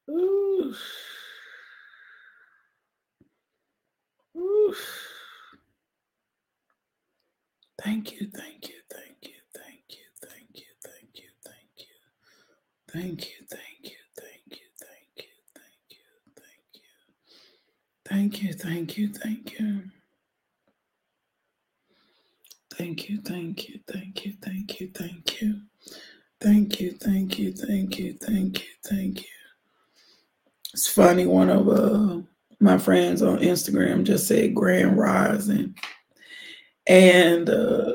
Ooh. Ooh. Thank you, thank you, thank you, thank you, thank you, thank you, thank you. Thank you, thank you, thank you, thank you, thank you, thank you. Thank you, thank you, thank you. Thank you, thank you, thank you, thank you, thank you. Thank you, thank you, thank you, thank you, thank you. It's funny, one of my friends on Instagram just said Grand Rising. And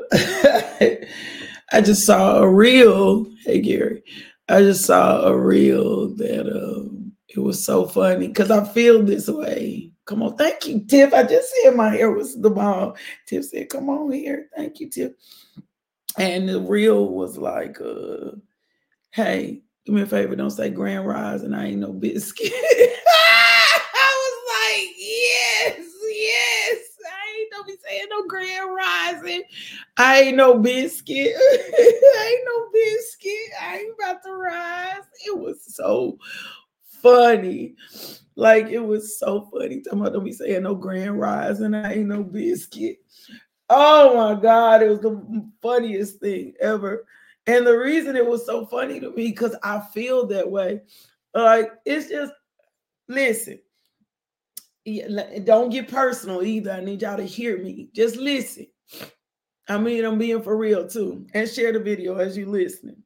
I just saw a reel. Hey, Gary. I just saw a reel that it was so funny because I feel this way. Come on. Thank you, Tiff. I just said my hair was the bomb. Tiff said, come on here. Thank you, Tiff. And the reel was like, hey, do me a favor, don't say Grand Rise and I ain't no biscuit. I was like, yes, yes. I ain't don't be saying no Grand Rising. I ain't no biscuit. I ain't no biscuit. I ain't about to rise. It was so funny. Like it was so funny. Talking about don't be saying no Grand Rising. I ain't no biscuit. Oh my God, it was the funniest thing ever. And the reason it was so funny to me, because I feel that way. Like, it's just, listen, don't get personal either. I need y'all to hear me. Just listen. I mean, I'm being for real too. And share the video as you listening.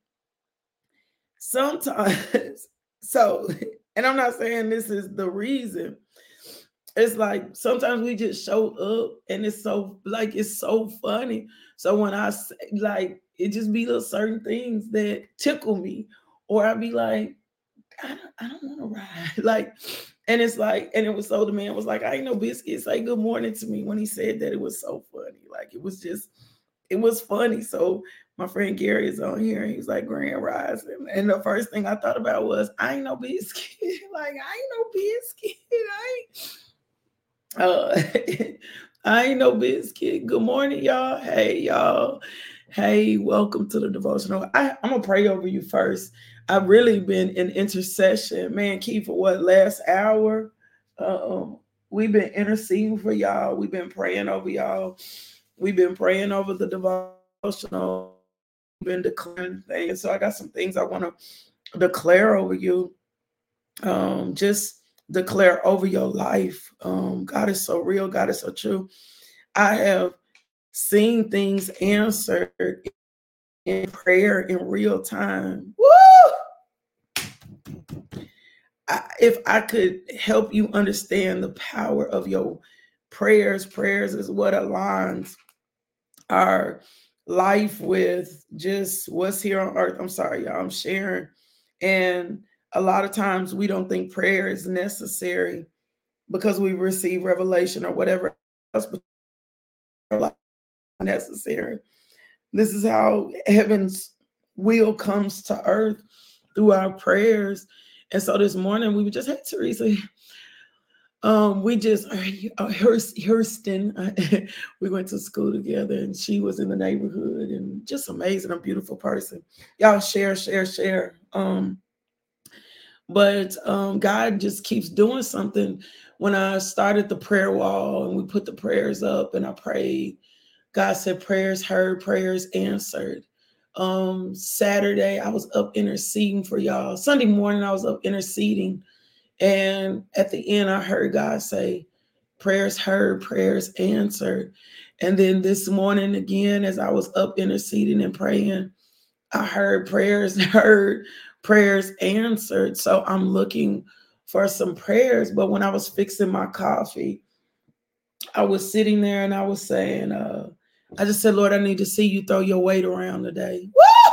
Sometimes, so, and I'm not saying this is the reason, it's like sometimes we just show up and it's so like it's so funny. So when I say like it just be little certain things that tickle me, or I be like, I don't want to ride. Like, and it's like, and it was so the man was like, I ain't no biscuit. Say good morning to me when he said that. It was so funny. Like it was just, it was funny. So my friend Gary is on here and he was like Grand Rising. And the first thing I thought about was I ain't no biscuit. Like I ain't no biscuit. I ain't uh, I ain't no biscuit. Good morning, y'all. Hey, y'all. Hey, welcome to the devotional. I'm gonna pray over you first. I've really been in intercession, man. Keith, for what last hour? We've been interceding for y'all. We've been praying over y'all. We've been praying over the devotional. We've been declaring things. So I got some things I want to declare over you. Just declare over your life. God is so real. God is so true. I have seen things answered in prayer in real time. Woo! If I could help you understand the power of your prayers is what aligns our life with just what's here on earth. I'm sorry, y'all. I'm sharing. And a lot of times we don't think prayer is necessary because we receive revelation or whatever else, but necessary. This is how heaven's will comes to earth through our prayers. And so this morning we just had Teresa. We just Hurston. We went to school together, and she was in the neighborhood, and just amazing, a beautiful person. Y'all share. But God just keeps doing something. When I started the prayer wall and we put the prayers up and I prayed, God said prayers heard, prayers answered. Saturday, I was up interceding for y'all. Sunday morning, I was up interceding. And at the end, I heard God say, prayers heard, prayers answered. And then this morning, again, as I was up interceding and praying, I heard prayers heard, prayers answered. So I'm looking for some prayers. But when I was fixing my coffee, I was sitting there and I was saying, I just said, Lord, I need to see you throw your weight around today. Woo!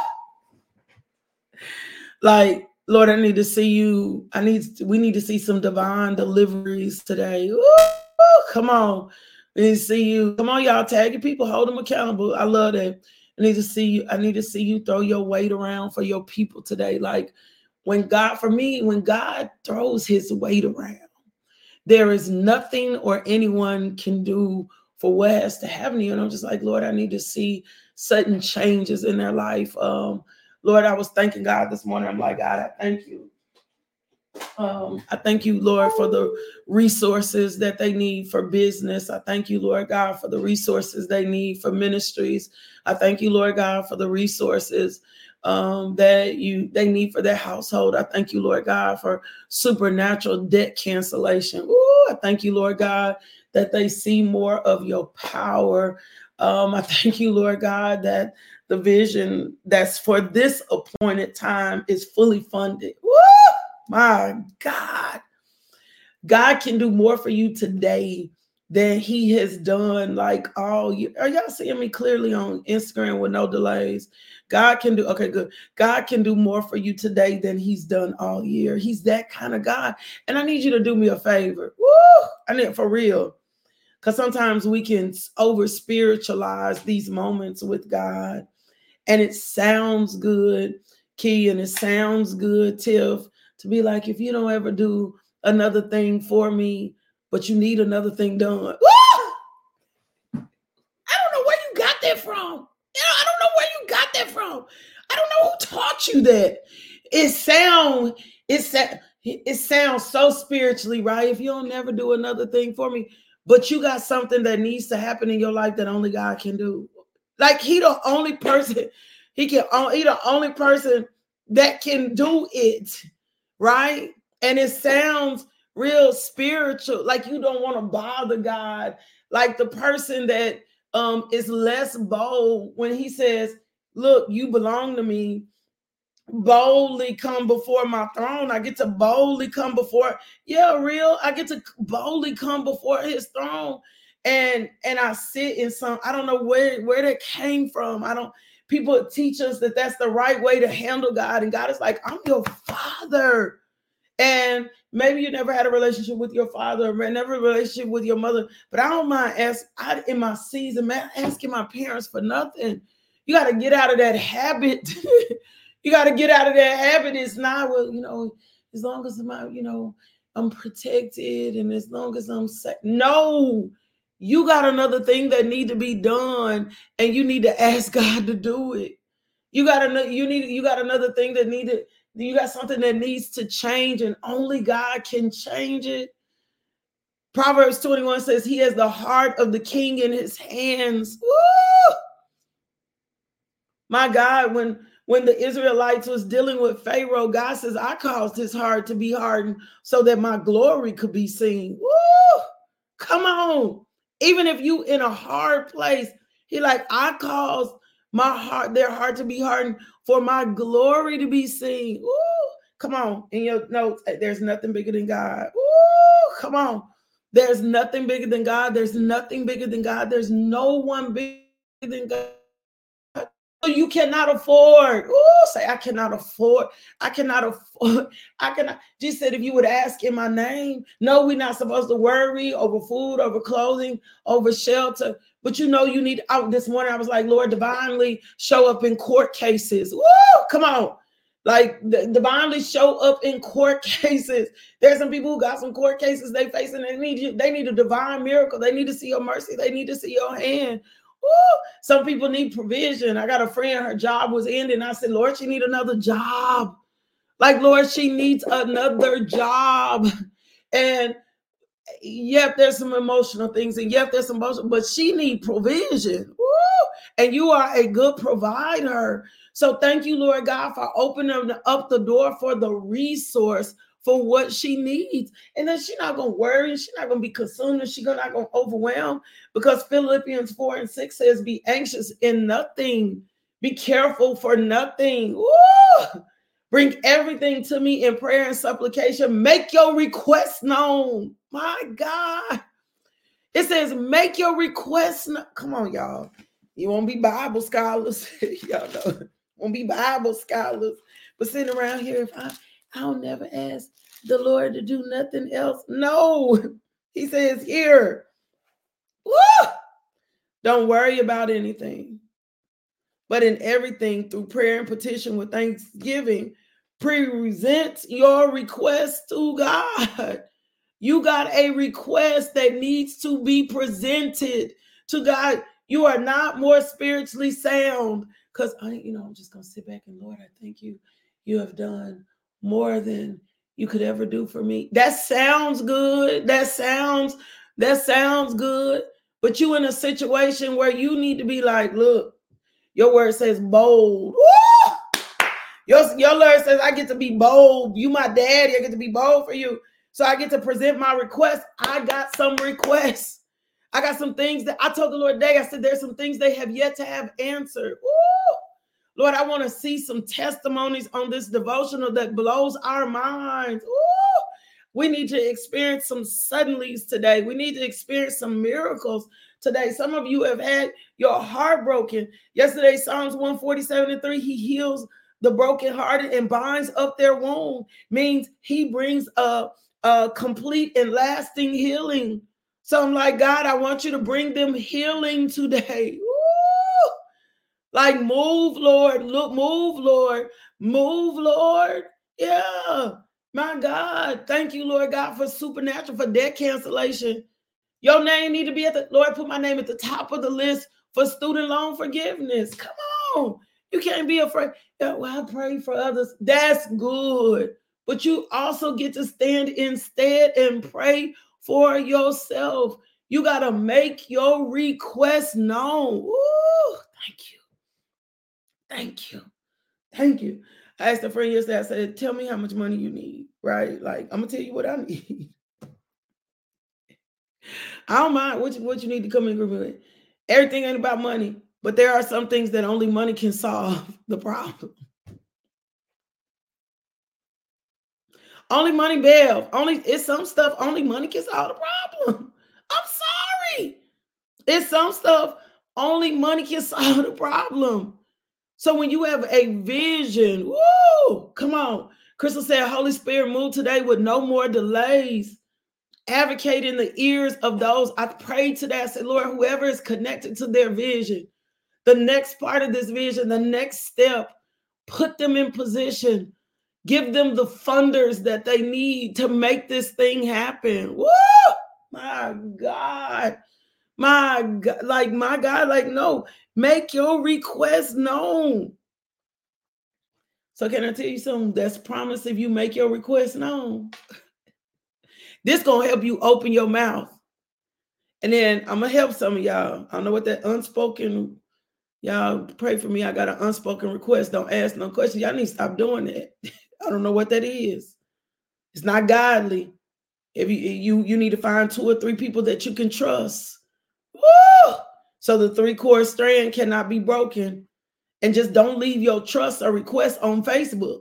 Like, Lord, I need to see you. We need to see some divine deliveries today. Woo! Come on. We need to see you. Come on, y'all. Tag your people. Hold them accountable. I love that. I need to see you. I need to see you throw your weight around for your people today. Like when God throws his weight around, there is nothing or anyone can do for what has to happen to you. And I'm just like, Lord, I need to see sudden changes in their life. Lord, I was thanking God this morning. I'm like, God, I thank you I thank you, Lord, for the resources that they need for business. I thank you, Lord God, for the resources they need for ministries. I thank you, Lord God, for the resources that they need for their household. I thank you, Lord God, for supernatural debt cancellation. Ooh, I thank you, Lord God, that they see more of your power. I thank you, Lord God, that the vision that's for this appointed time is fully funded. Woo! My God. God can do more for you today than he has done like all year. Are y'all seeing me clearly on Instagram with no delays? God can do, okay, good. God can do more for you today than he's done all year. He's that kind of God. And I need you to do me a favor. Woo! I need for real. Because sometimes we can over spiritualize these moments with God. And it sounds good, Key, and it sounds good, Tiff, to be like, if you don't ever do another thing for me, but you need another thing done. Woo! I don't know where you got that from. I don't know where you got that from. I don't know who taught you that. It sounds so spiritually, right? If you don't never do another thing for me, but you got something that needs to happen in your life that only God can do. Like he the only person, he the only person that can do it, right? And it sounds real spiritual, like you don't want to bother God, like the person that is less bold when he says, look, you belong to me, boldly come before my throne. I get to boldly come before, I get to boldly come before his throne. And I sit in some, I don't know where that came from. People teach us that that's the right way to handle God. And God is like, I'm your father. And maybe you never had a relationship with your father, or never a relationship with your mother, but I don't mind in my season, man, asking my parents for nothing. You got to get out of that habit. You got to get out of that habit. It's not, well, as long as I'm protected and as long as I'm safe. No, you got another thing that need to be done, and you need to ask God to do it. You got another thing that needed. You got something that needs to change, and only God can change it. Proverbs 21 says he has the heart of the king in his hands. Woo! My God, when the Israelites was dealing with Pharaoh, God says, I caused his heart to be hardened so that my glory could be seen. Woo! Come on. Even if you in a hard place, he like, I caused their heart to be hardened for my glory to be seen. Woo! Come on. In your notes, there's nothing bigger than God. Woo! Come on. There's nothing bigger than God. There's nothing bigger than God. There's no one bigger than God. You cannot afford. Ooh, say, I cannot afford. I cannot afford. I cannot. Jesus said, if you would ask in my name, no, we're not supposed to worry over food, over clothing, over shelter. But you need, this morning I was like, Lord, divinely show up in court cases. Woo, come on. Like divinely show up in court cases. There's some people who got some court cases they facing. They need a divine miracle. They need to see your mercy. They need to see your hand. Woo! Some people need provision. I got a friend, her job was ending. I said, Lord, she need another job. Like, Lord, she needs another job. And yep, there's some emotional things. And yep, there's some emotional, but she need provision. Woo! And you are a good provider. So thank you, Lord God, for opening up the door for the resource for what she needs. And then she's not going to worry. She's not going to be consumed. And she's not going to overwhelm, because Philippians 4:6 says, be anxious in nothing. Be careful for nothing. Woo! Bring everything to me in prayer and supplication. Make your requests known. My God. It says, make your requests known. Come on, y'all. You won't be Bible scholars. Y'all know. Won't be Bible scholars. But sitting around here, if I'll never ask the Lord to do nothing else. No. He says here, woo! Don't worry about anything, but in everything through prayer and petition with thanksgiving, present your request to God. You got a request that needs to be presented to God. You are not more spiritually sound because I'm just going to sit back and, Lord, I thank you. You have done more than you could ever do for me. That sounds good. That sounds good. But you in a situation where you need to be like, look, your word says bold. Woo! Your word says I get to be bold. You my daddy, I get to be bold for you. So I get to present my request. I got some requests. I got some things that I told the Lord today. I said, there's some things they have yet to have answered. Woo! Lord, I want to see some testimonies on this devotional that blows our minds. Woo! We need to experience some suddenlies today. We need to experience some miracles today. Some of you have had your heart broken. Yesterday, Psalms 147:3, he heals the brokenhearted and binds up their wound. Means he brings a complete and lasting healing. So I'm like, God, I want you to bring them healing today. Woo! Like, move, Lord. Look, move, Lord. Move, Lord. Yeah. My God. Thank you, Lord God, for supernatural, for debt cancellation. Your name need to be at the, Lord, put my name at the top of the list for student loan forgiveness. Come on. You can't be afraid. Yeah, well, I pray for others. That's good. But you also get to stand instead and pray for yourself. You got to make your request known. Ooh, thank you. Thank you. Thank you. I asked a friend yesterday, I said, tell me how much money you need, right? Like, I'm going to tell you what I need. I don't mind what you need to come in agreement with. Everything ain't about money, but there are some things that only money can solve the problem. Only money, Bev. It's some stuff only money can solve the problem. I'm sorry. It's some stuff only money can solve the problem. So when you have a vision, woo, come on. Crystal said, Holy Spirit, move today with no more delays. Advocate in the ears of those. I prayed today. I said, Lord, whoever is connected to their vision, the next part of this vision, the next step, put them in position. Give them the funders that they need to make this thing happen. Woo! My God. My God, like, no, make your request known. So can I tell you something that's promised if you make your request known? This gonna help you open your mouth. And then I'm gonna help some of y'all. I don't know what that unspoken, y'all pray for me. I got an unspoken request. Don't ask no questions. Y'all need to stop doing that. I don't know what that is. It's not godly. If you need to find 2 or 3 people that you can trust. Woo! So the 3-cord strand cannot be broken. And just don't leave your trust or request on Facebook.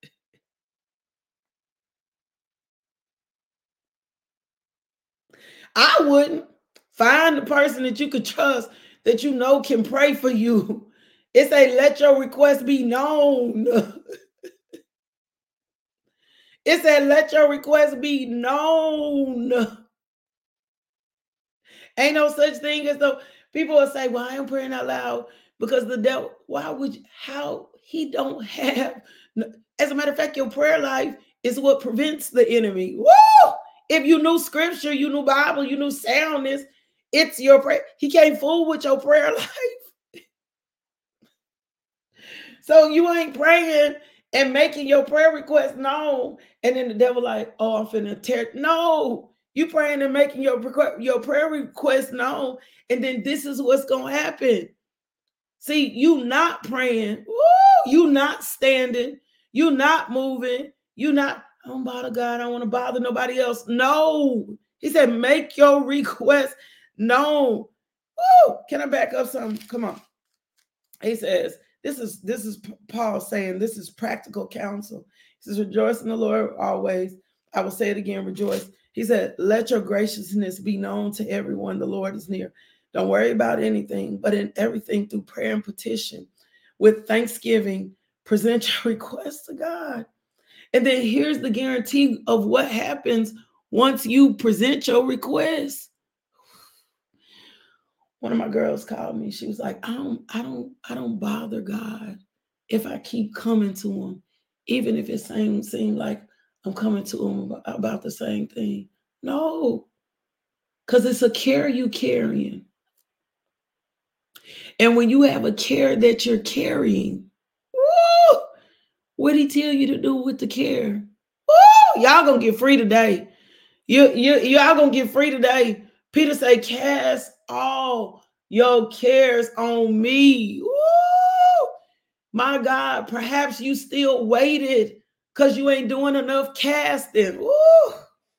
I wouldn't. Find the person that you could trust, that you know can pray for you. It say, let your request be known. It said, let your request be known. Ain't no such thing as though people will say, well, I am praying out loud because the devil, why would you, how he don't have, as a matter of fact, your prayer life is what prevents the enemy. Woo! If you knew scripture, you knew Bible, you knew soundness, it's your prayer. He can't fool with your prayer life. So you ain't praying and making your prayer request known. And then the devil like, oh, I'm finna tear. No, you praying and making your prayer request known. And then this is what's going to happen. See, you not praying. Woo, you not standing. You not moving. You not, I don't bother God. I don't want to bother nobody else. No. He said, make your request known. Woo, can I back up some? Come on. He says, this is Paul saying, this is practical counsel. He says, rejoice in the Lord always. I will say it again, rejoice. He said, let your graciousness be known to everyone. The Lord is near. Don't worry about anything, but in everything through prayer and petition, with thanksgiving, present your requests to God. And then here's the guarantee of what happens once you present your request. One of my girls called me. She was like, I don't bother God if I keep coming to him, even if it seems like I'm coming to him about the same thing. No, because it's a care you carrying. And when you have a care that you're carrying, woo, what did he tell you to do with the care? Woo! Y'all gonna get free today. Y'all gonna get free today. Peter say, cast all your cares on me. Woo! My God, perhaps you still waited because you ain't doing enough casting. Woo!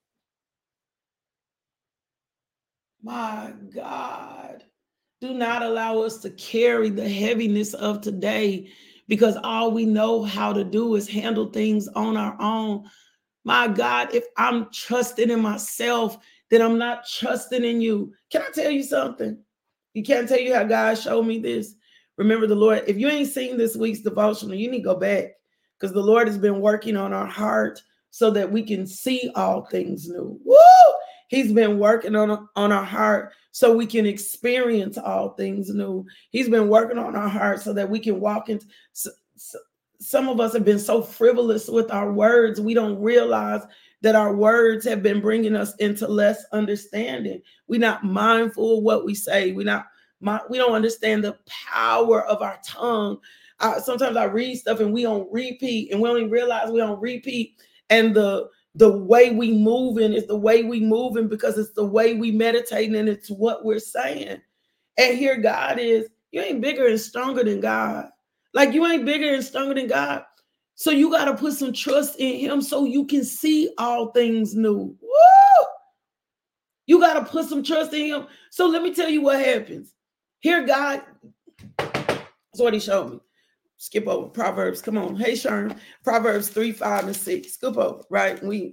My God. Do not allow us to carry the heaviness of today because all we know how to do is handle things on our own. My God, if I'm trusting in myself, then I'm not trusting in you. Can I tell you something? You can't tell you how God showed me this. Remember the Lord, if you ain't seen this week's devotional, you need to go back because the Lord has been working on our heart so that we can see all things new. Woo! He's been working on our heart so we can experience all things new. He's been working on our heart so that we can walk into. Some of us have been so frivolous with our words, we don't realize that our words have been bringing us into less understanding. We're not mindful of what we say. We don't understand the power of our tongue. Sometimes I read stuff and we don't repeat, and we don't even realize we don't repeat. And the way we moving is the way we moving because it's the way we meditating and it's what we're saying. And here God is, you ain't bigger and stronger than God. Like you ain't bigger and stronger than God. So you got to put some trust in him so you can see all things new. Woo! You got to put some trust in him. So let me tell you what happens. Here God, that's what he showed me. Skip over Proverbs. Come on. Hey, Sherm. Proverbs 3, 5, and 6. Skip over, right? We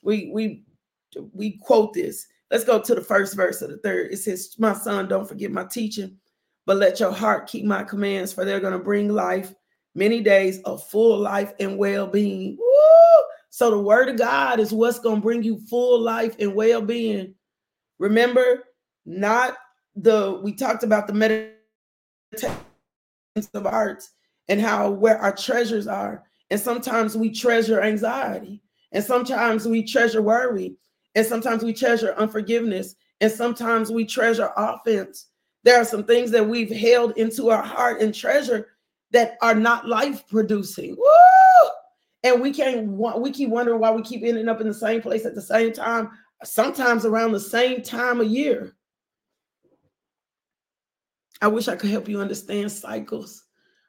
quote this. Let's go to the first verse of the third. It says, my son, don't forget my teaching, but let your heart keep my commands, for they're going to bring life, many days of full life and well-being. Woo! So the word of God is what's going to bring you full life and well-being. Remember, we talked about the meditation of hearts and how where our treasures are. And sometimes we treasure anxiety, and sometimes we treasure worry, and sometimes we treasure unforgiveness, and sometimes we treasure offense. There are some things that we've held into our heart and treasure that are not life producing. Woo! And we keep wondering why we keep ending up in the same place at the same time, sometimes around the same time of year. I wish I could help you understand cycles.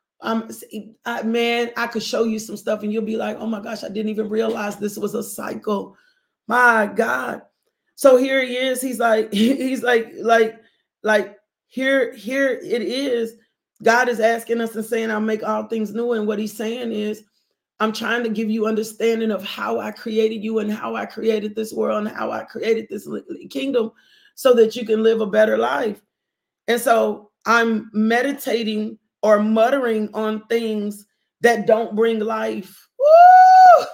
Man, I could show you some stuff and you'll be like, oh my gosh, I didn't even realize this was a cycle. My God. So here he is. He's like, here it is. God is asking us and saying, I'll make all things new. And what he's saying is, I'm trying to give you understanding of how I created you and how I created this world and how I created this kingdom so that you can live a better life. And so I'm meditating or muttering on things that don't bring life. Woo!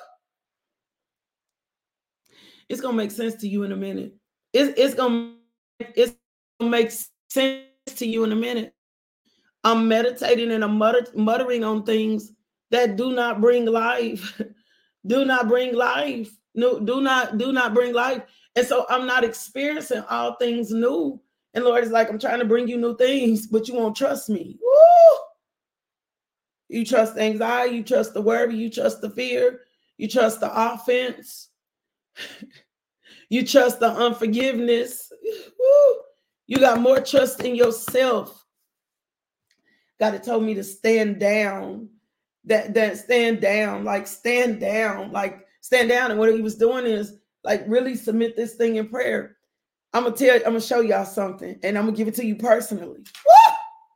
It's going to make sense to you in a minute. It's going to make sense to you in a minute. I'm meditating and I'm muttering on things that do not bring life. Do not bring life. No, do not bring life. And so I'm not experiencing all things new. And Lord is like, I'm trying to bring you new things, but you won't trust me. Woo! You trust the anxiety, you trust the worry, you trust the fear, you trust the offense, you trust the unforgiveness. Woo! You got more trust in yourself. God had told me to stand down. That stand down, like stand down, like stand down. And what he was doing is like really submit this thing in prayer. I'm gonna show y'all something, and I'm gonna give it to you personally. Woo!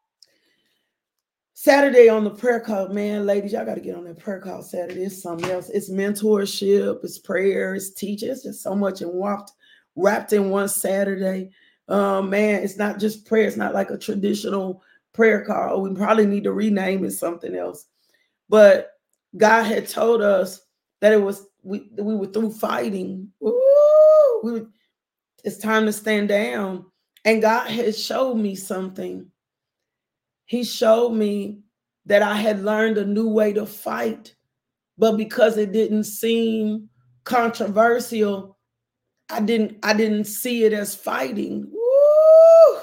Saturday on the prayer call, man, ladies, y'all got to get on that prayer call Saturday. It's something else. It's mentorship, it's prayer, it's teaching. It's just so much and wrapped in one Saturday. Man, it's not just prayer. It's not like a traditional prayer call. We probably need to rename it something else. But God had told us that we were through fighting. Woo! It's time to stand down. And God had showed me something. He showed me that I had learned a new way to fight, but because it didn't seem controversial, I didn't see it as fighting. Woo!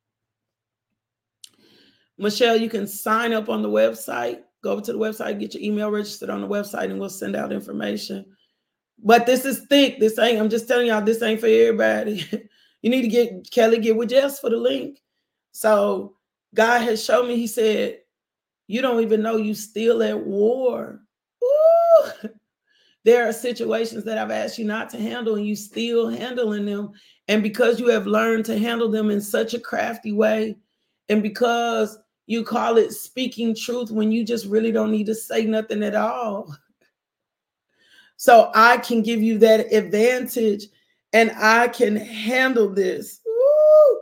Michelle, you can sign up on the website. Go over to the website, get your email registered on the website, and we'll send out information. But this is thick. This ain't, I'm just telling y'all, this ain't for everybody. You need to get Kelly, get with Jess for the link. So God has shown me, he said, you don't even know you still at war. Ooh. There are situations that I've asked you not to handle and you still handling them. And because you have learned to handle them in such a crafty way, and because you call it speaking truth when you just really don't need to say nothing at all. So I can give you that advantage and I can handle this. Woo!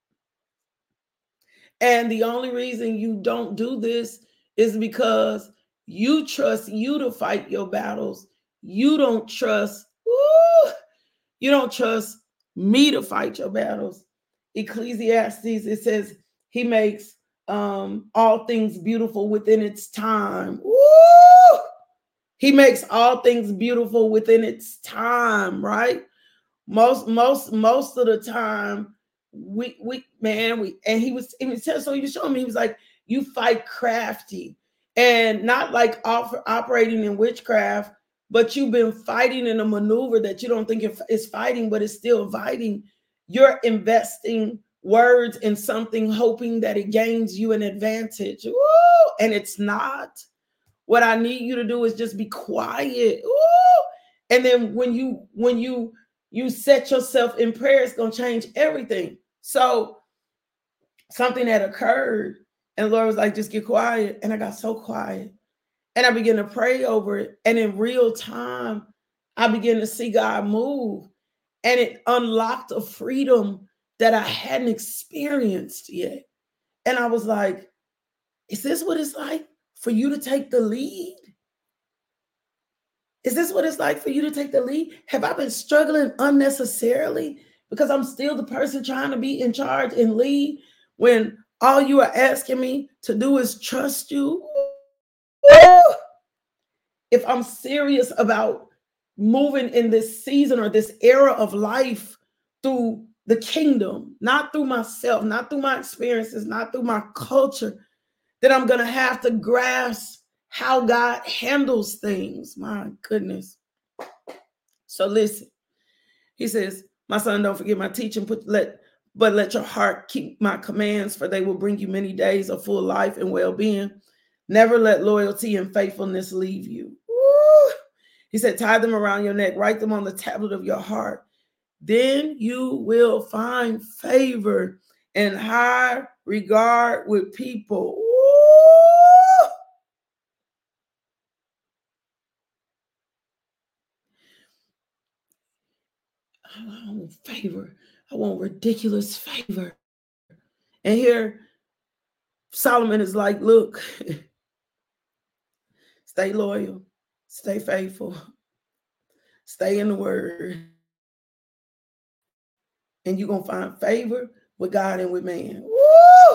And the only reason you don't do this is because you trust you to fight your battles. You don't trust, you don't trust me to fight your battles. Ecclesiastes, it says he makes all things beautiful within its time. Woo! He makes all things beautiful within its time, right? Most of the time, we and he was so he was showing me, he was like, you fight crafty and not like operating in witchcraft, but you've been fighting in a maneuver that you don't think is fighting, but it's still fighting. You're investing words in something, hoping that it gains you an advantage. Woo! And it's not. What I need you to do is just be quiet. Woo! And then when you set yourself in prayer, it's going to change everything. So something that occurred and the Lord was like, just get quiet. And I got so quiet and I began to pray over it. And in real time, I began to see God move and it unlocked a freedom that I hadn't experienced yet. And I was like, is this what it's like for you to take the lead? Is this what it's like for you to take the lead? Have I been struggling unnecessarily because I'm still the person trying to be in charge and lead when all you are asking me to do is trust you? If I'm serious about moving in this season or this era of life through the kingdom, not through myself, not through my experiences, not through my culture, then I'm going to have to grasp how God handles things. My goodness. So listen, he says, my son, don't forget my teaching, but let your heart keep my commands, for they will bring you many days of full life and well-being. Never let loyalty and faithfulness leave you. Woo! He said, tie them around your neck, write them on the tablet of your heart. Then you will find favor and high regard with people. Woo! I want favor. I want ridiculous favor. And here Solomon is like, look, stay loyal, stay faithful, stay in the word, and you're going to find favor with God and with man. Woo!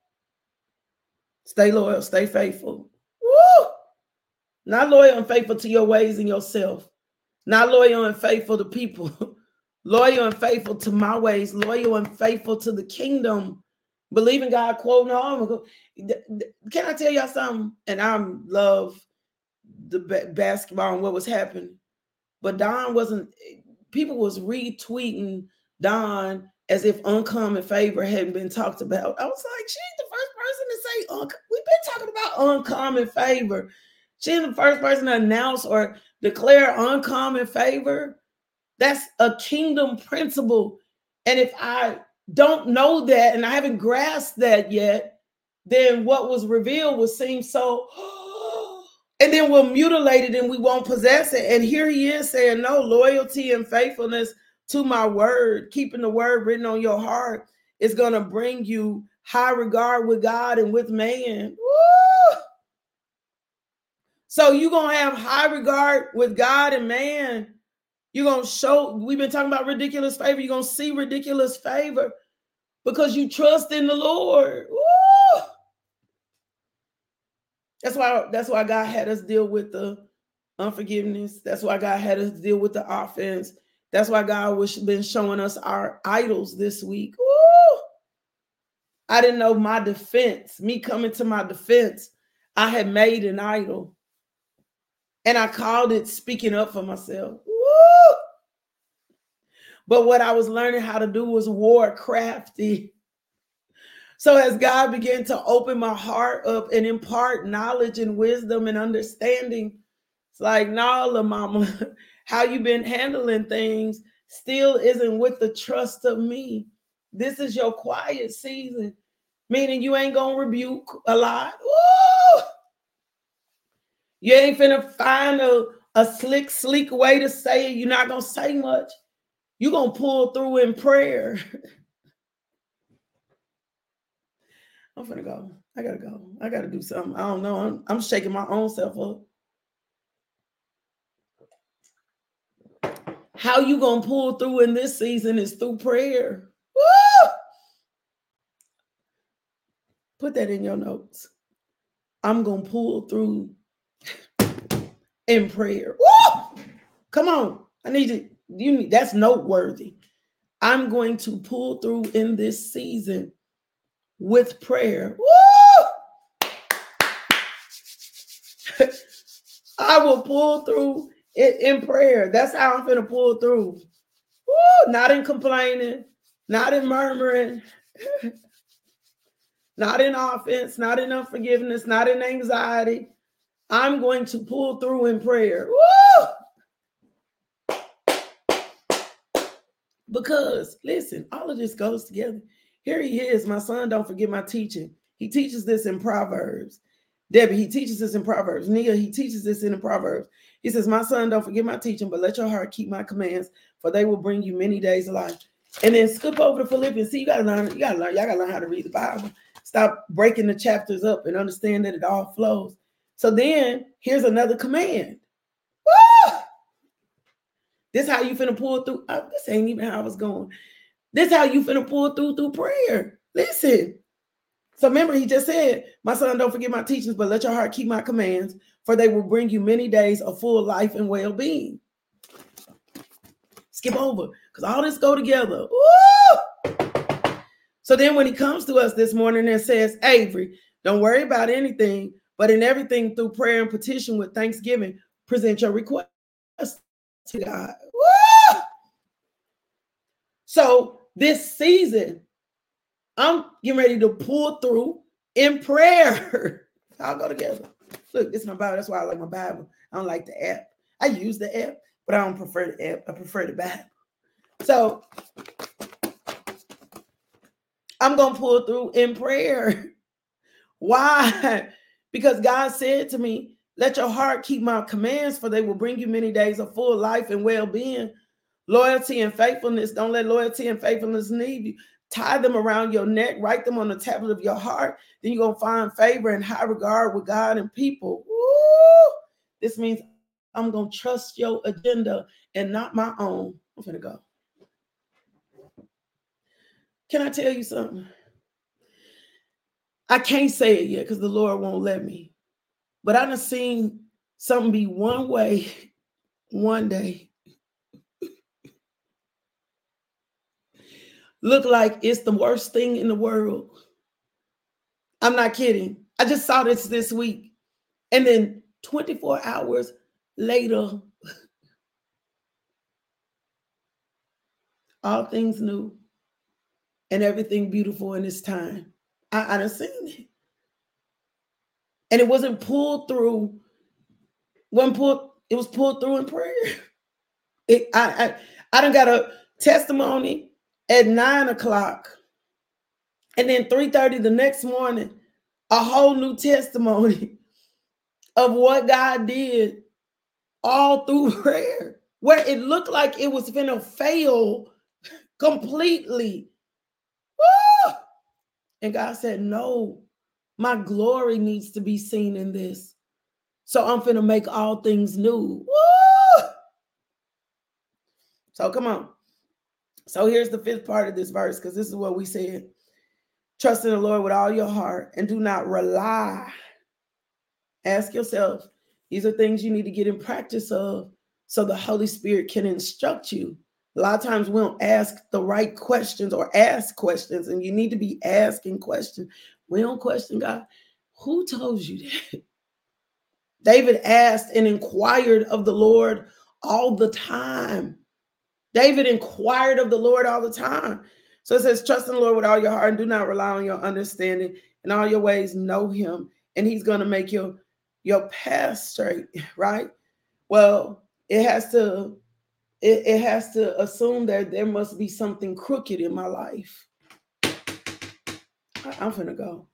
Stay loyal, stay faithful. Woo! Not loyal and faithful to your ways and yourself. Not loyal and faithful to people. Loyal and faithful to my ways. Loyal and faithful to the kingdom. Believing God, quoting all. Can I tell y'all something? And I love the basketball and what was happening. But Don wasn't, people was retweeting Don as if uncommon favor hadn't been talked about. I was like, she ain't the first person to say, we've been talking about uncommon favor. She ain't the first person to announce or declare uncommon favor. That's a kingdom principle. And if I don't know that and I haven't grasped that yet, then what was revealed will seem so, and then we'll mutilate it and we won't possess it. And here he is saying, no, loyalty and faithfulness to my word, keeping the word written on your heart is going to bring you high regard with God and with man. Woo! So you're going to have high regard with God and man. You're going to show, we've been talking about ridiculous favor. You're going to see ridiculous favor because you trust in the Lord. Woo! That's why God had us deal with the unforgiveness. That's why God had us deal with the offense. That's why God was been showing us our idols this week. Woo! I didn't know my defense, me coming to my defense, I had made an idol. And I called it speaking up for myself. Woo! But what I was learning how to do was war crafty. So as God began to open my heart up and impart knowledge and wisdom and understanding, it's like, nah, la mama, how you been handling things still isn't with the trust of me. This is your quiet season, meaning you ain't gonna rebuke a lot. Woo! You ain't finna find a slick, sleek way to say it. You're not gonna say much. You're gonna pull through in prayer. I'm finna go. I gotta go. I gotta do something. I don't know. I'm shaking my own self up. How you gonna pull through in this season is through prayer. Woo! Put that in your notes. I'm gonna pull through in prayer. Woo! Come on. I need you. That's noteworthy. I'm going to pull through in this season with prayer. Woo! I will pull through it in prayer. That's how I'm going to pull through. Woo! Not in complaining, not in murmuring, not in offense, not in unforgiveness, not in anxiety. I'm going to pull through in prayer. Woo! Because, listen, all of this goes together. Here he is. My son, don't forget my teaching. He teaches this in Proverbs. Debbie, he teaches this in Proverbs. Nia, he teaches this in the Proverbs. He says, my son, don't forget my teaching, but let your heart keep my commands, for they will bring you many days of life. And then skip over to Philippians. See, y'all gotta learn how to read the Bible. Stop breaking the chapters up and understand that it all flows. So then here's another command. Woo! This how you finna pull through. This ain't even how I was going. This how you finna pull through prayer. Listen. So remember, he just said, my son, don't forget my teachings, but let your heart keep my commands, for they will bring you many days of full life and well-being. Skip over, because all this go together. Woo! So then when he comes to us this morning and says, Avery, don't worry about anything, but in everything through prayer and petition with thanksgiving, present your request to God. Woo! So this season, I'm getting ready to pull through in prayer. I'll go together. Look, this is my Bible. That's why I like my Bible. I don't like the app. I use the app, but I don't prefer the app. I prefer the Bible. So I'm going to pull through in prayer. Why? Because God said to me, let your heart keep my commands, for they will bring you many days of full life and well-being. Loyalty and faithfulness. Don't let loyalty and faithfulness leave you. Tie them around your neck, write them on the tablet of your heart. Then you're going to find favor and high regard with God and people. Woo! This means I'm going to trust your agenda and not my own. I'm going to go. Can I tell you something? I can't say it yet because the Lord won't let me. But I done seen something be one way one day. Look like it's the worst thing in the world. I'm not kidding. I just saw this week. And then 24 hours later, all things new and everything beautiful in its time. I done seen it. And it wasn't pulled through. It was pulled through in prayer. I done got a testimony at 9 o'clock. And then 3:30 the next morning, a whole new testimony of what God did all through prayer, where it looked like it was gonna fail completely. Woo! And God said, no, my glory needs to be seen in this. So I'm finna make all things new. Woo! So come on. So here's the fifth part of this verse, because this is what we said. Trust in the Lord with all your heart and do not rely. Ask yourself, these are things you need to get in practice of so the Holy Spirit can instruct you. A lot of times we don't ask the right questions or ask questions, and you need to be asking questions. We don't question God. Who told you that? David asked and inquired of the Lord all the time. David inquired of the Lord all the time. So it says, trust in the Lord with all your heart and do not rely on your understanding. In all your ways, know him, and he's going to make your path straight, right? Well, it has to assume that there must be something crooked in my life. I'm finna go.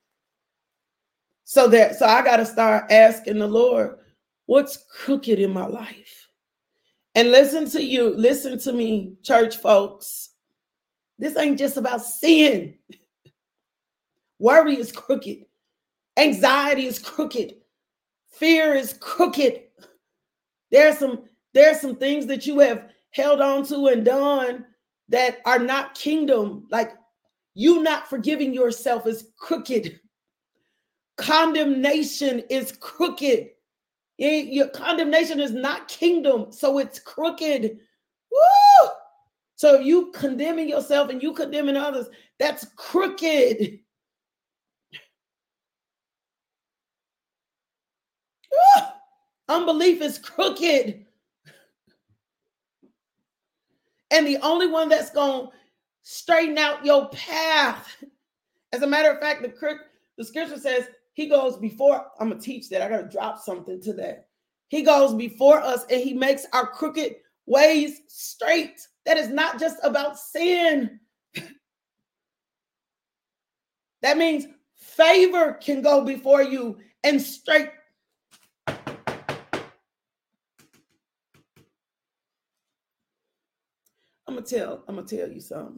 So I got to start asking the Lord, what's crooked in my life? And listen to me, church folks. This ain't just about sin. Worry is crooked. Anxiety is crooked. Fear is crooked. There's some things that you have held on to and done that are not kingdom. Like you not forgiving yourself is crooked. Condemnation is crooked. Your condemnation is not kingdom, so it's crooked. Woo! So if you condemning yourself and you condemning others, that's crooked. Woo! Unbelief is crooked. And the only one that's going to straighten out your path. As a matter of fact, the scripture says he goes before. I'm going to teach that. I got to drop something to that. He goes before us and he makes our crooked ways straight. That is not just about sin. That means favor can go before you and straight. I'm gonna tell you something.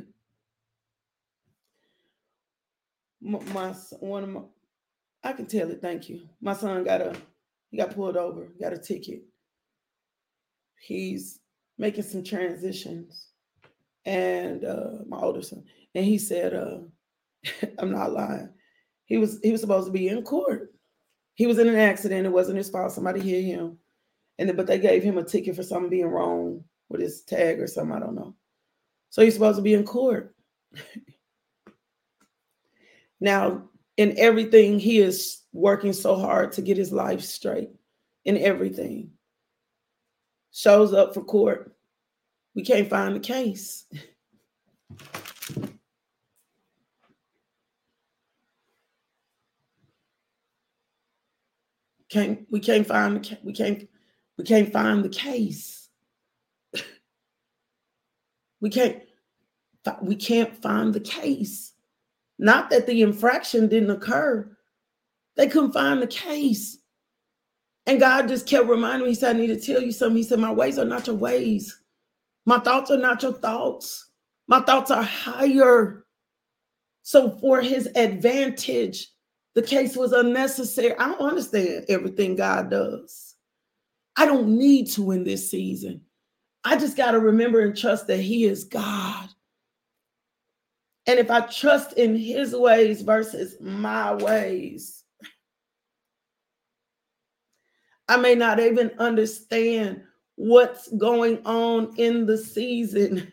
I can tell it. Thank you. My son got pulled over, got a ticket. He's making some transitions, and my older son, and he said, I'm not lying. He was supposed to be in court. He was in an accident. It wasn't his fault. Somebody hit him, but they gave him a ticket for something being wrong with his tag or something. I don't know. So he's supposed to be in court. Now, in everything, he is working so hard to get his life straight. In everything. Shows up for court. We can't find the case. We can't find the case. We can't find the case. Not that the infraction didn't occur. They couldn't find the case. And God just kept reminding me, he said, I need to tell you something. He said, my ways are not your ways. My thoughts are not your thoughts. My thoughts are higher. So for his advantage, the case was unnecessary. I don't understand everything God does. I don't need to in this season. I just got to remember and trust that he is God. And if I trust in his ways versus my ways, I may not even understand what's going on in the season.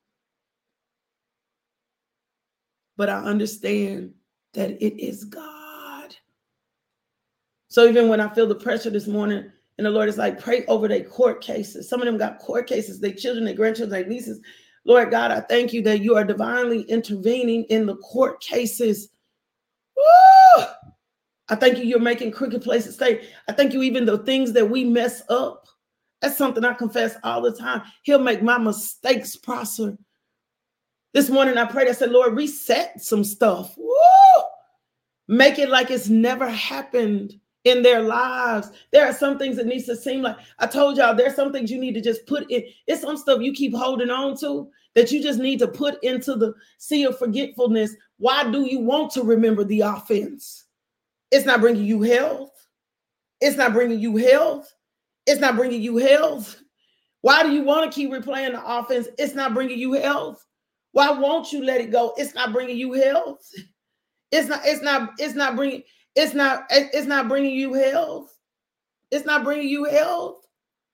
But I understand that it is God. So even when I feel the pressure this morning, and the Lord is like, pray over their court cases. Some of them got court cases, their children, their grandchildren, their nieces. Lord God, I thank you that you are divinely intervening in the court cases. Woo! I thank you, you're making crooked places straight. I thank you, even the things that we mess up. That's something I confess all the time. He'll make my mistakes prosper. This morning I prayed, I said, Lord, reset some stuff. Woo! Make it like it's never happened in their lives. There are some things that needs to seem like, I told y'all, there's some things you need to just put in. It's some stuff you keep holding on to that you just need to put into the sea of forgetfulness. Why do you want to remember the offense? It's not bringing you health. It's not bringing you health. It's not bringing you health. Why do you want to keep replaying the offense? It's not bringing you health. Why won't you let it go? It's not bringing you health. It's not bringing you health. It's not bringing you health.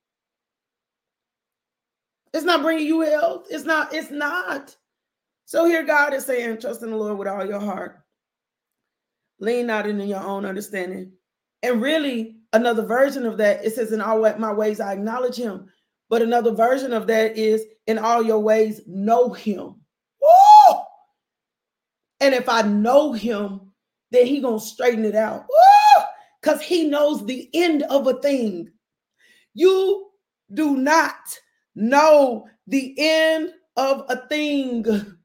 It's not bringing you health. It's not. So here God is saying, trust in the Lord with all your heart. Lean not into your own understanding. And really, another version of that, it says, in all my ways, I acknowledge him. But another version of that is in all your ways, know him. Woo! And if I know him, then he gonna straighten it out. Because he knows the end of a thing. You do not know the end of a thing.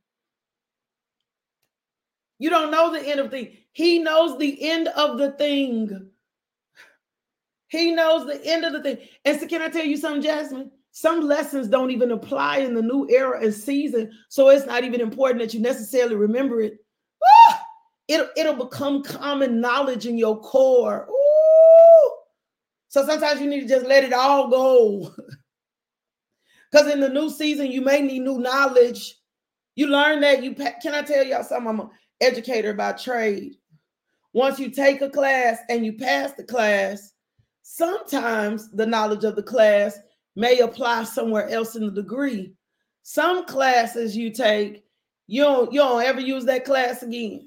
You don't know the end of the thing. He knows the end of the thing. He knows the end of the thing. And so can I tell you something, Jasmine? Some lessons don't even apply in the new era and season. So it's not even important that you necessarily remember it. It'll become common knowledge in your core. Ooh. So sometimes you need to just let it all go. Because in the new season, you may need new knowledge. You learn that can I tell y'all something? I'm an educator by trade. Once you take a class and you pass the class, sometimes the knowledge of the class may apply somewhere else in the degree. Some classes you take, you don't ever use that class again.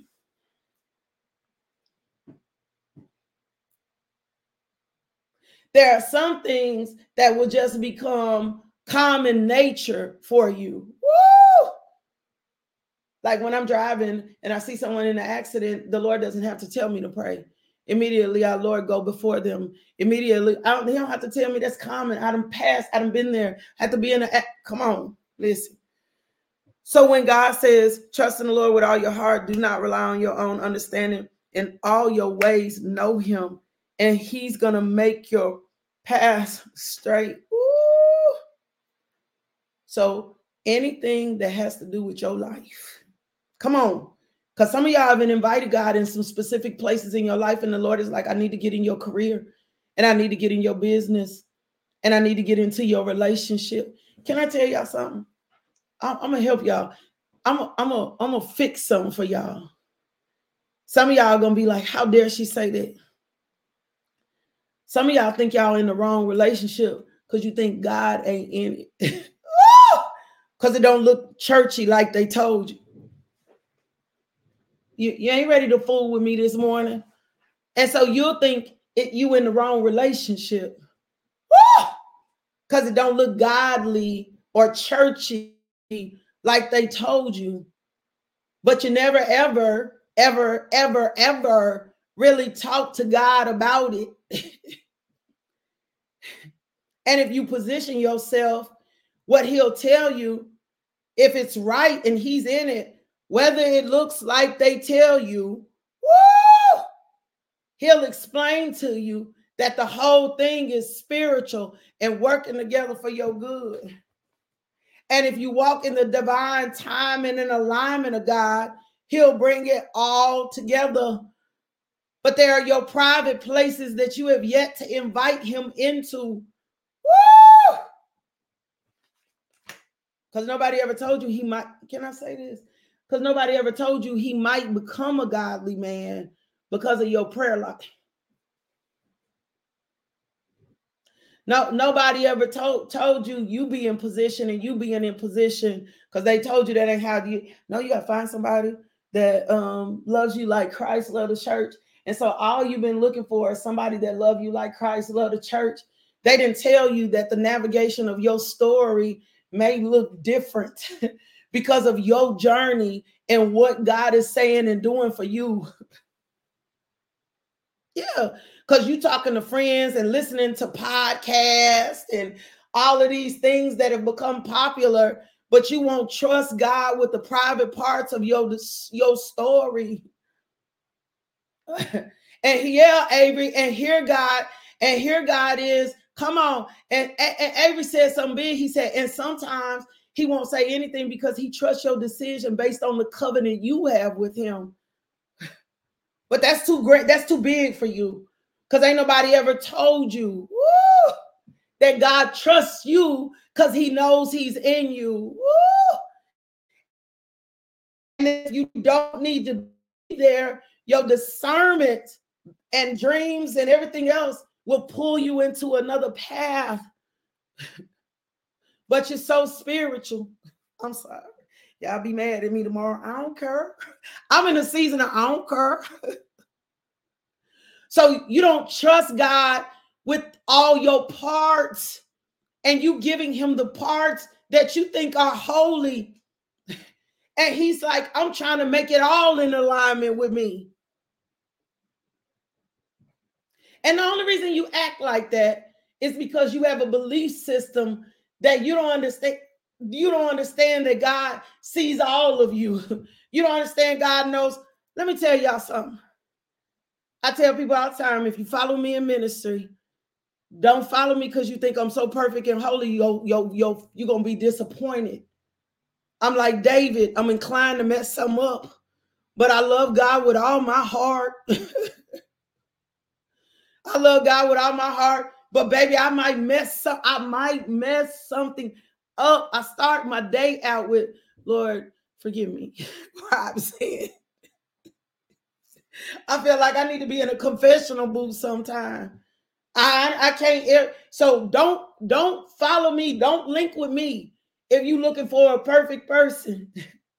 There are some things that will just become common nature for you. Woo! Like when I'm driving and I see someone in an accident, the Lord doesn't have to tell me to pray. Immediately, our Lord go before them. Immediately, they don't have to tell me. That's common. I done passed. I done been there. I have to be in the come on, listen. So when God says, trust in the Lord with all your heart, do not rely on your own understanding. In all your ways, know him, and he's going to make your path straight. Woo! So anything that has to do with your life, come on. Because some of y'all have been invited God in some specific places in your life, and the Lord is like, I need to get in your career, and I need to get in your business, and I need to get into your relationship. Can I tell y'all something? I'm gonna help y'all. I'm gonna fix something for y'all. Some of y'all are gonna be like, how dare she say that? Some of y'all think y'all in the wrong relationship because you think God ain't in it. Because it don't look churchy like they told you. You ain't ready to fool with me this morning. And so you'll think you in the wrong relationship. Because it don't look godly or churchy like they told you. But you never, ever, ever, ever, ever really talk to God about it. And if you position yourself, what he'll tell you, if it's right and he's in it, whether it looks like they tell you, woo, he'll explain to you that the whole thing is spiritual and working together for your good. And if you walk in the divine timing and alignment of God, he'll bring it all together. But there are your private places that you have yet to invite him into. Woo! Because nobody ever told you he might, can I say this? Because nobody ever told you he might become a godly man because of your prayer life. No, nobody ever told you be in position and you being in position because they told you that ain't how you. No, you got to find somebody that loves you like Christ loved the church. And so all you've been looking for is somebody that love you like Christ loved the church. They didn't tell you that the navigation of your story may look different because of your journey and what God is saying and doing for you. Yeah, because you talking to friends and listening to podcasts and all of these things that have become popular, but you won't trust God with the private parts of your story. And yeah, Avery, and here God is, come on. And Avery said something big. He said, and sometimes he won't say anything because he trusts your decision based on the covenant you have with him. But that's too great. That's too big for you because ain't nobody ever told you that God trusts you because he knows he's in you. And if you don't need to be there, your discernment and dreams and everything else will pull you into another path. But you're so spiritual. I'm sorry. Y'all be mad at me tomorrow. I don't care. I'm in a season of I don't care. So you don't trust God with all your parts and you giving him the parts that you think are holy. And he's like, I'm trying to make it all in alignment with me. And the only reason you act like that is because you have a belief system that you don't understand. You don't understand that God sees all of you. You don't understand God knows. Let me tell y'all something. I tell people all the time, if you follow me in ministry, don't follow me because you think I'm so perfect and holy. You're going to be disappointed. I'm like David. I'm inclined to mess some up, but I love God with all my heart. I love God with all my heart, but baby, I might mess something up. I start my day out with, Lord, forgive me. I'm saying, I feel like I need to be in a confessional booth sometime. I can't. So don't follow me. Don't link with me if you're looking for a perfect person.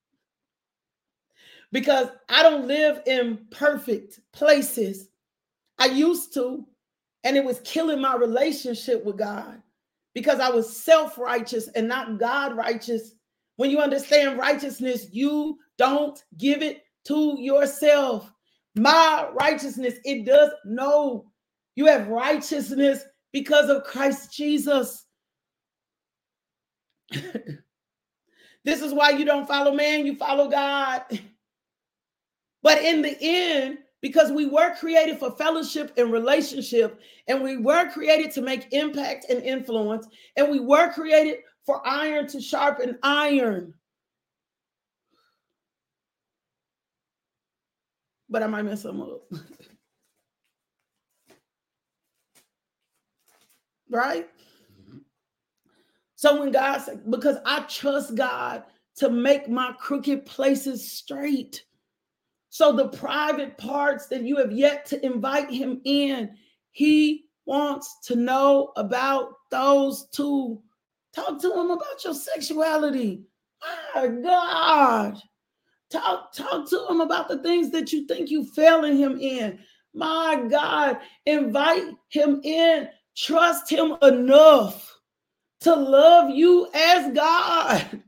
Because I don't live in perfect places. I used to, and it was killing my relationship with God because I was self-righteous and not God-righteous. When you understand righteousness, you don't give it to yourself. My righteousness, it does no. You have righteousness because of Christ Jesus. This is why you don't follow man, you follow God. But in the end, because we were created for fellowship and relationship, and we were created to make impact and influence, and we were created for iron to sharpen iron. But I might mess them up. Right? So when God said, because I trust God to make my crooked places straight. So the private parts that you have yet to invite him in, he wants to know about those too. Talk to him about your sexuality. My God. Talk to him about the things that you think you failing him in. My God. Invite him in. Trust him enough to love you as God.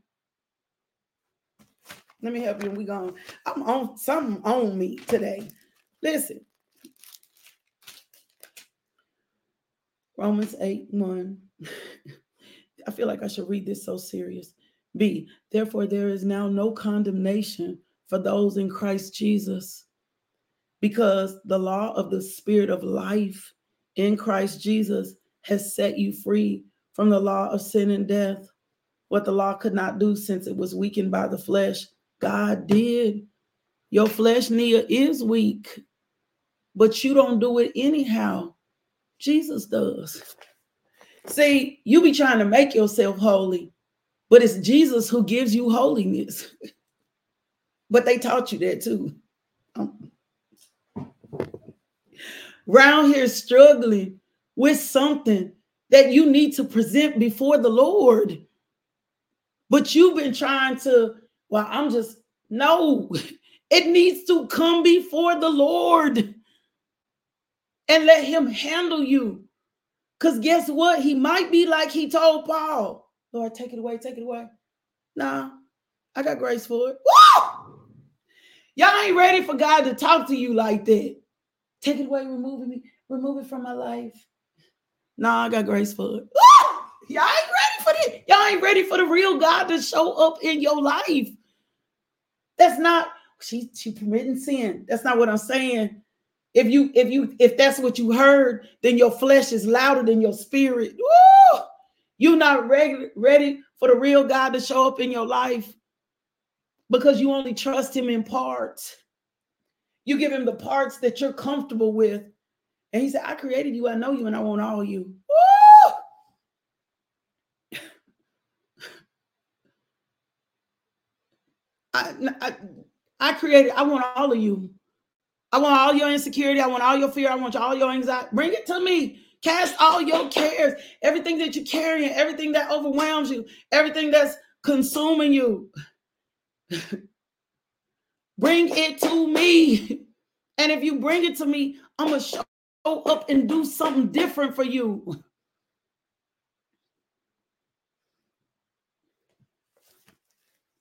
Let me help you. I'm on something on me today. Listen. Romans 8:1. I feel like I should read this so serious. B, therefore there is now no condemnation for those in Christ Jesus, because the law of the Spirit of life in Christ Jesus has set you free from the law of sin and death. What the law could not do since it was weakened by the flesh, God did. Your flesh, Nia, is weak, but you don't do it anyhow. Jesus does. See, you be trying to make yourself holy, but it's Jesus who gives you holiness. But they taught you that too. Round here struggling with something that you need to present before the Lord. But you've been trying to, no, it needs to come before the Lord and let him handle you. Because guess what? He might be like he told Paul, Lord, take it away, take it away. Nah, I got grace for it. Woo! Y'all ain't ready for God to talk to you like that. Take it away, remove it from my life. Nah, I got grace for it. Woo! Y'all ain't ready for this. Y'all ain't ready for the real God to show up in your life. That's not, she permitting sin. That's not what I'm saying. If that's what you heard, then your flesh is louder than your spirit. Woo! You're not ready for the real God to show up in your life because you only trust him in parts. You give him the parts that you're comfortable with. And he said, I created you, I know you, and I want all you. Woo! I created, I want all of you. I want all your insecurity. I want all your fear. I want all your anxiety. Bring it to me. Cast all your cares, everything that you're carrying, everything that overwhelms you, everything that's consuming you. Bring it to me. And if you bring it to me, I'm going to show up and do something different for you.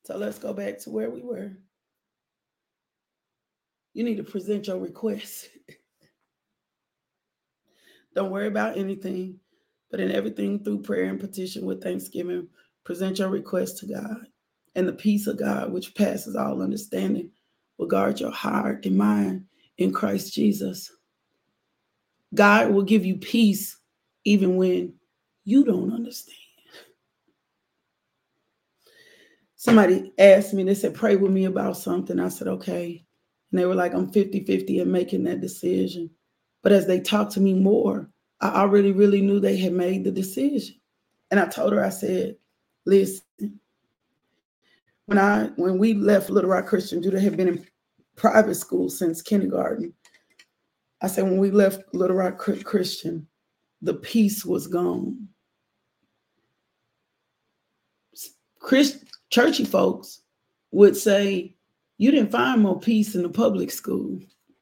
So let's go back to where we were. You need to present your request. Don't worry about anything, but in everything through prayer and petition with thanksgiving, present your request to God. And the peace of God, which passes all understanding, will guard your heart and mind in Christ Jesus. God will give you peace even when you don't understand. Somebody asked me, they said, pray with me about something. I said, okay. And they were like, I'm 50-50 in making that decision. But as they talked to me more, I already really knew they had made the decision. And I told her, I said, listen, when we left Little Rock Christian, Judah had been in private school since kindergarten. I said, when we left Little Rock Christian, the peace was gone. Churchy folks would say, you didn't find more peace in the public school.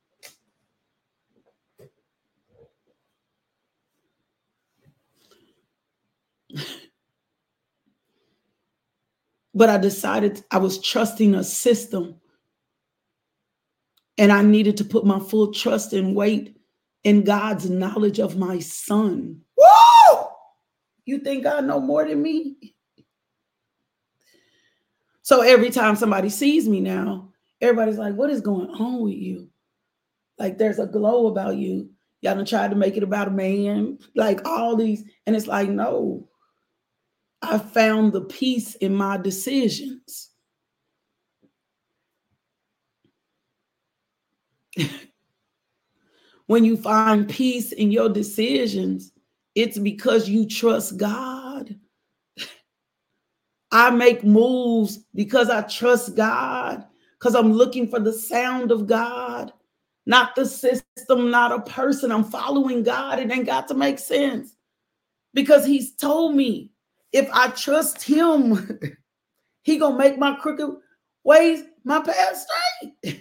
But I decided I was trusting a system, and I needed to put my full trust and weight in God's knowledge of my son. Woo! You think God know more than me? So every time somebody sees me now, everybody's like, what is going on with you? Like, there's a glow about you. Y'all done tried to make it about a man, like all these. And it's like, no, I found the peace in my decisions. When you find peace in your decisions, it's because you trust God. I make moves because I trust God, because I'm looking for the sound of God, not the system, not a person. I'm following God. It ain't got to make sense because he's told me if I trust him, he gonna make my crooked ways my path straight.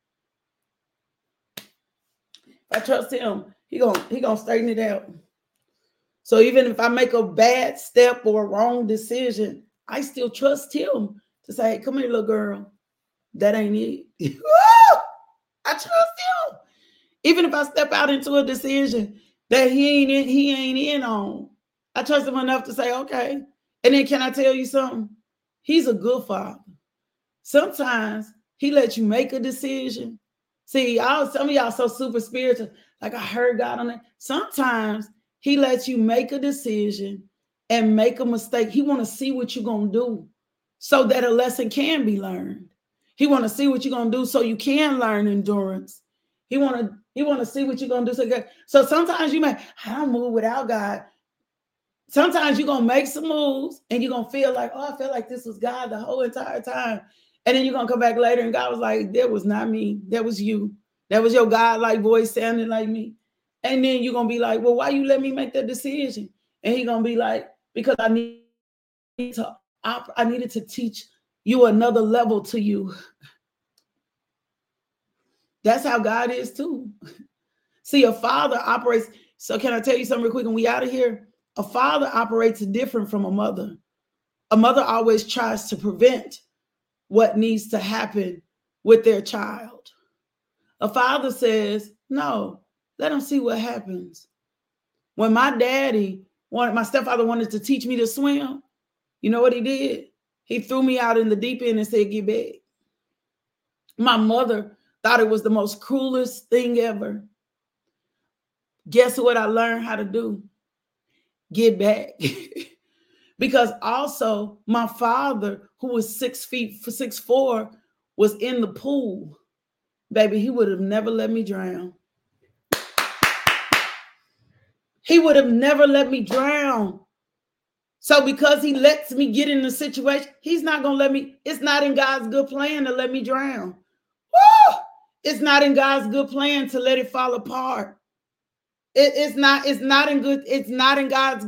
If I trust him, he gonna straighten it out. So even if I make a bad step or a wrong decision, I still trust him to say, hey, come here, little girl. That ain't it. I trust him. Even if I step out into a decision that he ain't in on, I trust him enough to say, okay. And then can I tell you something? He's a good father. Sometimes he lets you make a decision. See, some of y'all so super spiritual. Like I heard God on it. Sometimes he lets you make a decision and make a mistake. He want to see what you're going to do so that a lesson can be learned. He want to see what you're going to do so you can learn endurance. He want to see what you're going to do. So sometimes I don't move without God. Sometimes you're going to make some moves and you're going to feel like, oh, I feel like this was God the whole entire time. And then you're going to come back later and God was like, that was not me. That was you. That was your God-like voice sounding like me. And then you're going to be like, well, why you let me make that decision? And he's going to be like, because I needed to teach you another level to you. That's how God is too. See, a father operates. So can I tell you something real quick and we out of here? A father operates different from a mother. A mother always tries to prevent what needs to happen with their child. A father says, no, let them see what happens. When my stepfather wanted to teach me to swim, you know what he did? He threw me out in the deep end and said, get back. My mother thought it was the most cruelest thing ever. Guess what I learned how to do? Get back. Because also my father, who was 6'4", was in the pool. Baby, he would have never let me drown. He would have never let me drown. So because he lets me get in the situation, he's not going to let me. It's not in God's good plan to let me drown. Woo! It's not in God's good plan to let it fall apart. It's not in God's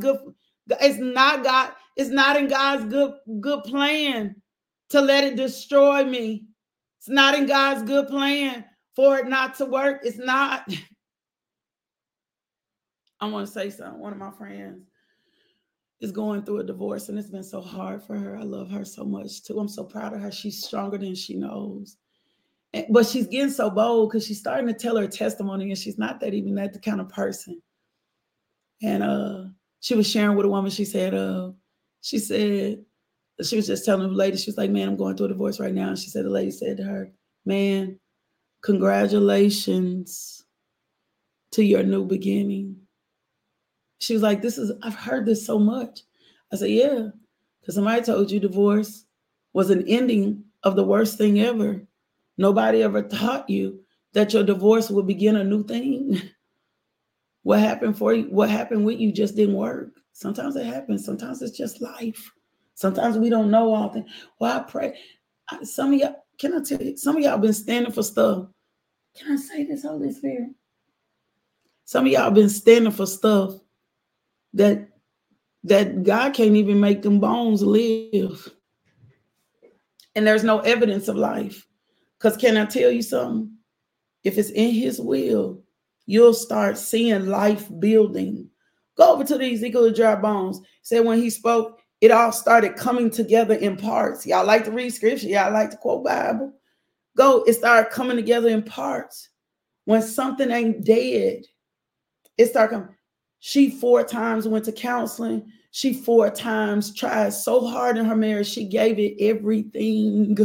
good plan to let it destroy me. It's not in God's good plan for it not to work. It's not. I want to say something. One of my friends, is going through a divorce, and it's been so hard for her. I love her so much too. I'm so proud of her. She's stronger than she knows. But she's getting so bold because she's starting to tell her testimony, and she's not even that the kind of person. And she was sharing with a woman. She said she was just telling the lady, she was like, man, I'm going through a divorce right now. And she said, the lady said to her, man, congratulations to your new beginning. She was like, I've heard this so much. I said, yeah, because somebody told you divorce was an ending of the worst thing ever. Nobody ever taught you that your divorce would begin a new thing. What happened for you? What happened with you just didn't work. Sometimes it happens. Sometimes it's just life. Sometimes we don't know all things. Well, I pray. Some of y'all, can I tell you, some of y'all been standing for stuff. Can I say this, Holy Spirit? Some of y'all been standing for stuff that God can't even make them bones live. And there's no evidence of life. Because can I tell you something? If it's in his will, you'll start seeing life building. Go over to the Ezekiel of dry bones. Said when he spoke, it all started coming together in parts. Y'all like to read scripture. Y'all like to quote Bible. It started coming together in parts. When something ain't dead, it started coming. She 4 times went to counseling. She 4 times tried so hard in her marriage. She gave it everything.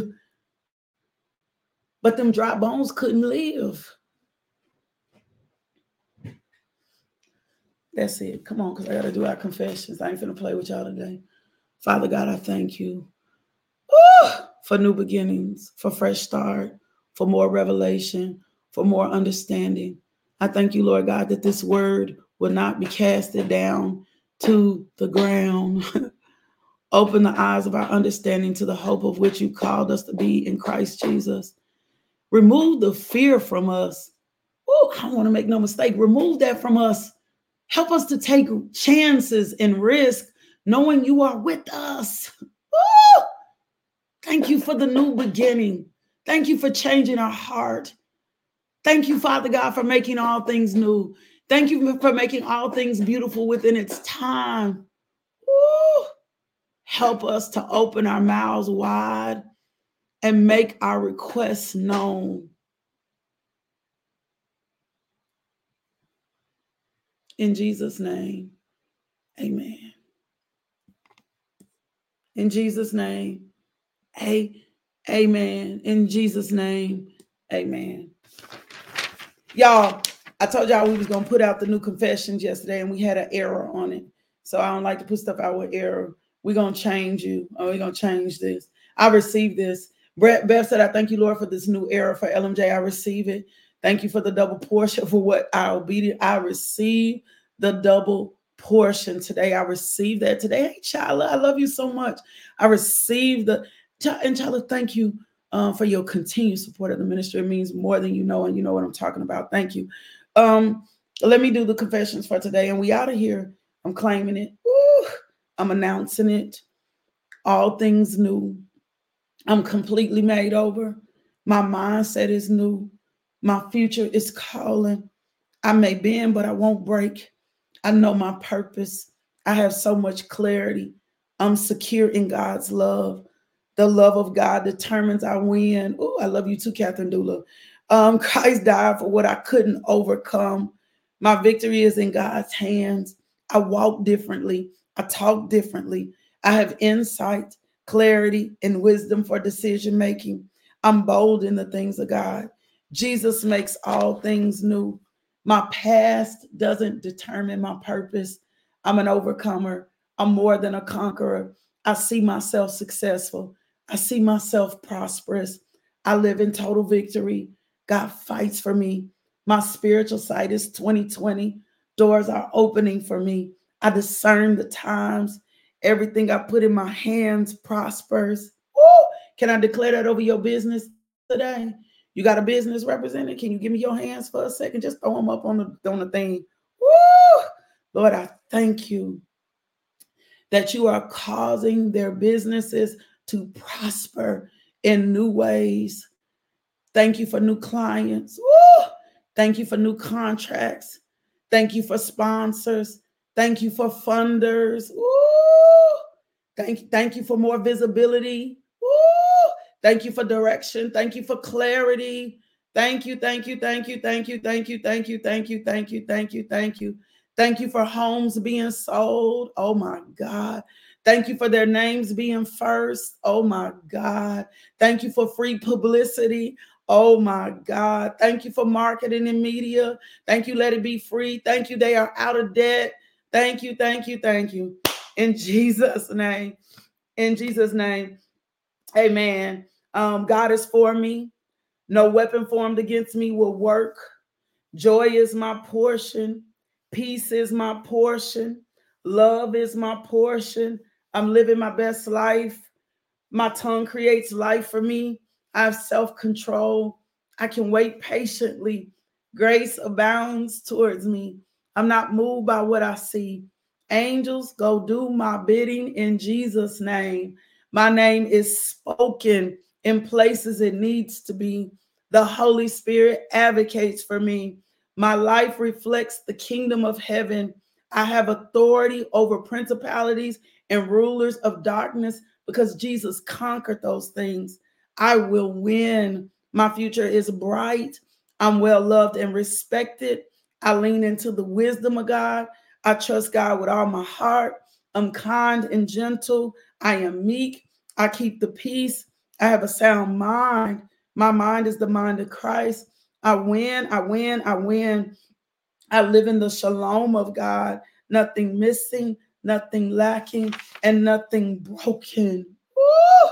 But them dry bones couldn't live. That's it. Come on, because I got to do our confessions. I ain't finna play with y'all today. Father God, I thank you for new beginnings, for fresh start, for more revelation, for more understanding. I thank you, Lord God, that this word will not be casted down to the ground. Open the eyes of our understanding to the hope of which you called us to be in Christ Jesus. Remove the fear from us. I don't want to make no mistake. Remove that from us. Help us to take chances and risk knowing you are with us. Thank you for the new beginning. Thank you for changing our heart. Thank you, Father God, for making all things new. Thank you for making all things beautiful within its time. Help us to open our mouths wide and make our requests known. In Jesus' name, amen. In Jesus' name, amen. In Jesus' name, amen. Y'all, I told y'all we was going to put out the new confessions yesterday, and we had an error on it. So I don't like to put stuff out with error. We're going to change you. We're going to change this. I received this. Beth said, I thank you, Lord, for this new era for LMJ. I receive it. Thank you for the double portion for what I obedient. I receive the double portion today. I receive that today. Hey, Chala, I love you so much. I received and Chala, thank you for your continued support of the ministry. It means more than you know, and you know what I'm talking about. Thank you. Let me do the confessions for today, and we out of here. I'm claiming it. I'm announcing it. All things new. I'm completely made over. My mindset is new. My future is calling. I may bend, but I won't break. I know my purpose. I have so much clarity. I'm secure in God's love. The love of God determines I win. I love you too, Catherine Dula. Christ died for what I couldn't overcome. My victory is in God's hands. I walk differently. I talk differently. I have insight, clarity, and wisdom for decision making. I'm bold in the things of God. Jesus makes all things new. My past doesn't determine my purpose. I'm an overcomer. I'm more than a conqueror. I see myself successful. I see myself prosperous. I live in total victory. God fights for me. My spiritual sight is 2020. Doors are opening for me. I discern the times. Everything I put in my hands prospers. Can I declare that over your business today? You got a business representative? Can you give me your hands for a second? Just throw them up on the thing. Lord, I thank you that you are causing their businesses to prosper in new ways. Thank you for new clients. Thank you for new contracts. Thank you for sponsors. Thank you for funders. Woo! Thank you for more visibility. Woo! Thank you for direction. Thank you for clarity. Thank you, thank you, thank you, thank you, thank you, thank you, thank you, thank you, thank you, thank you. Thank you for homes being sold. Oh my God. Thank you for their names being first. Oh my God. Thank you for free publicity. Oh my God. Thank you for marketing and media. Thank you. Let it be free. Thank you. They are out of debt. Thank you. Thank you. Thank you. In Jesus' name. In Jesus' name. Amen. God is for me. No weapon formed against me will work. Joy is my portion. Peace is my portion. Love is my portion. I'm living my best life. My tongue creates life for me. I have self-control. I can wait patiently. Grace abounds towards me. I'm not moved by what I see. Angels, go do my bidding in Jesus' name. My name is spoken in places it needs to be. The Holy Spirit advocates for me. My life reflects the kingdom of heaven. I have authority over principalities and rulers of darkness because Jesus conquered those things. I will win. My future is bright. I'm well loved and respected. I lean into the wisdom of God. I trust God with all my heart. I'm kind and gentle. I am meek. I keep the peace. I have a sound mind. My mind is the mind of Christ. I win. I win. I win. I live in the shalom of God. Nothing missing, nothing lacking, and nothing broken. Woo!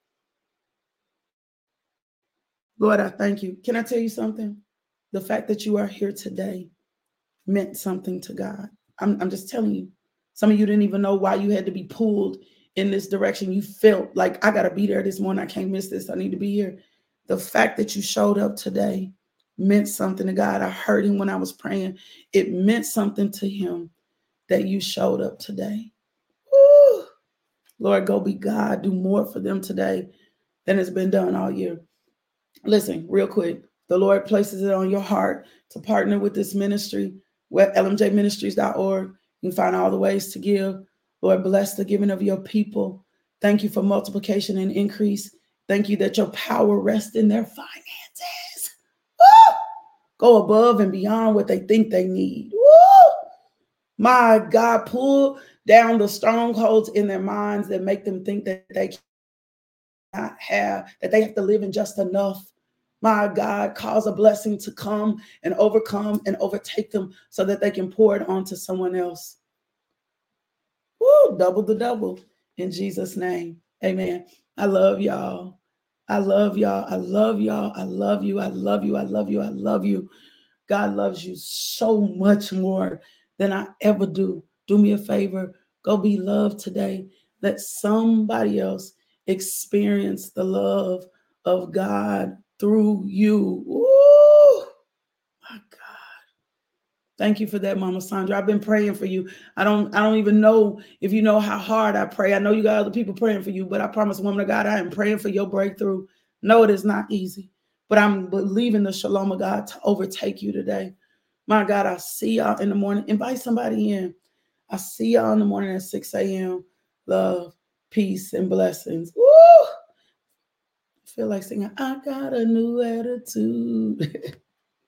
Lord, I thank you. Can I tell you something? The fact that you are here today meant something to God. I'm just telling you. Some of you didn't even know why you had to be pulled in this direction. You felt like, I got to be there this morning. I can't miss this. I need to be here. The fact that you showed up today meant something to God. I heard him when I was praying. It meant something to him that you showed up today. Woo! Lord, go be God. Do more for them today than has been done all year. Listen, real quick. The Lord places it on your heart to partner with this ministry, lmjministries.org. You can find all the ways to give. Lord, bless the giving of your people. Thank you for multiplication and increase. Thank you that your power rests in their finances. Woo! Go above and beyond what they think they need. Woo! My God, pull down the strongholds in their minds that make them think that they cannot have, that they have to live in just enough. My God, cause a blessing to come and overcome and overtake them so that they can pour it onto someone else. Woo, double the double in Jesus' name. Amen. I love y'all. I love y'all. I love y'all. I love you. I love you. I love you. I love you. God loves you so much more than I ever do. Do me a favor. Go be loved today. Let somebody else experience the love of God through you. Ooh, my God. Thank you for that, Mama Sandra. I've been praying for you. I don't even know if you know how hard I pray. I know you got other people praying for you, but I promise, woman of God, I am praying for your breakthrough. No, it is not easy, but I'm believing the shalom of God to overtake you today. My God, I see y'all in the morning. Invite somebody in. I see y'all in the morning at 6 a.m. Love, peace, and blessings. Woo! I feel like singing, I got a new attitude.